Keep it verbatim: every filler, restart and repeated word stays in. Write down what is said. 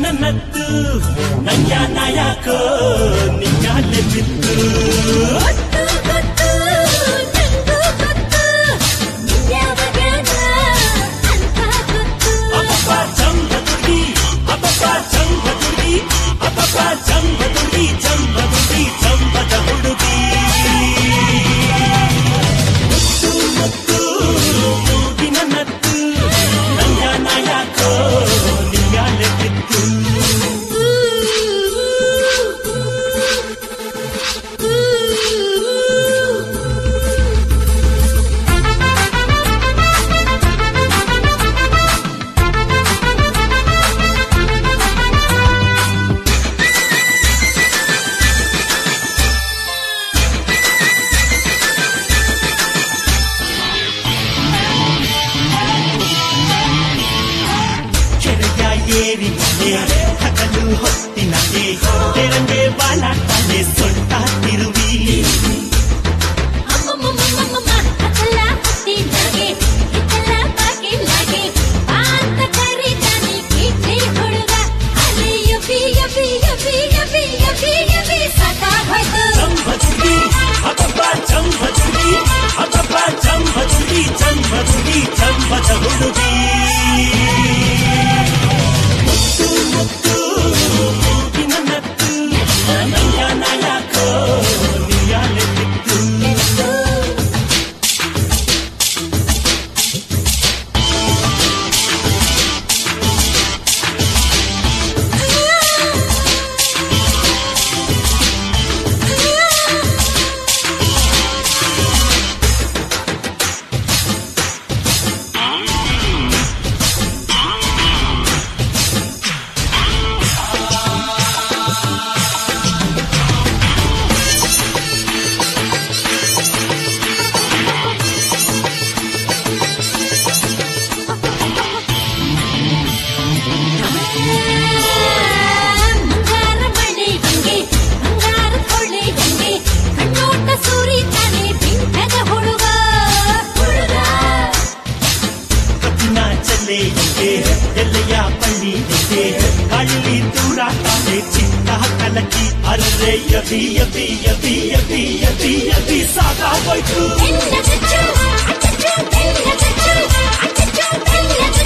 ನನ್ನತ್ತು ನಂಜ ನಾಯಕೋ ನಿಂಗಾಲೆ ಬಿತ್ತು ಅಪ್ಪ ಚಂಬದುಡಿ ಅಪ್ಪ ಚಂಬದುಡಿ ಅಪ್ಪ ಚಂಬದುಡಿ ಚಂಬದುಡಿ ಚಂಬದ ಹುಡುಗಿ ಮುತ್ತು ಮುತ್ತು ಮೂಗಿನ ನತ್ತು ನಂಜ ನಾಯಕೋ ನಿಂಗಾಲೆ ಬಿತ್ತು ಹಗಲು ಹೊತ್ತಿನಗೆ ತೆರಂಗೆ ಬಾಲಾಟನೆ ಸೊಟ್ಟ ತಿರುವಿ ಚಂಬಚುಡಿ ಅಪ್ಪ ಚಂಬಚುಡಿ ಅಪ್ಪ ಚಂಬಚುಡಿ ಚಂಬಚುಡಿ ಚಂಬಚ ಹುಡುಗಿ ಎಲ್ಲೆಯ ಪಳ್ಳಿ ಕಳ್ಳಿ ತೂರಾಟೆ ಚಿತ್ತ ಕಲಕಿ ಅರ್ರೆ ಯಬಿ ಯಬಿ ಯಬಿ ಯಬಿ ಯಬಿ ಯಬಿ ಸಾಕಾಗೋಯ್ತು